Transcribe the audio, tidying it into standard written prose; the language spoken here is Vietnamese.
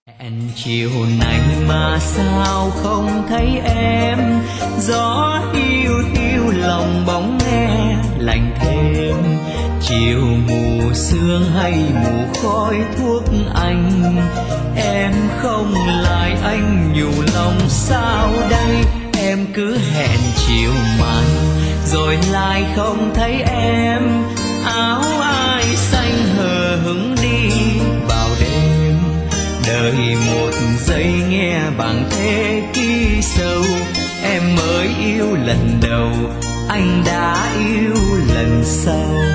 Hẹn chiều nay mà sao không thấy em, gió hiu hiu lòng bóng nghe lạnh thêm. Chiều mù sương hay mù khói thuốc anh, em không lại anh nhủ lòng sao đây. Em cứ hẹn chiều mai rồi lại không thấy em, áo ai xanh hờ hững đi vào đêm. Đời một giây nghe bằng thế ký sâu, em mới yêu lần đầu, anh đã yêu lần sau.